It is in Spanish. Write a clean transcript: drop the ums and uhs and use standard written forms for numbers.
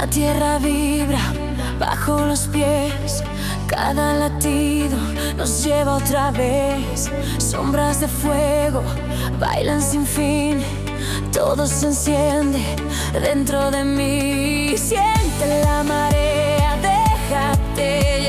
La tierra vibra bajo los pies, cada latido nos lleva otra vez. Sombras de fuego bailan sin fin, todo se enciende dentro de mí. Siente la marea, déjate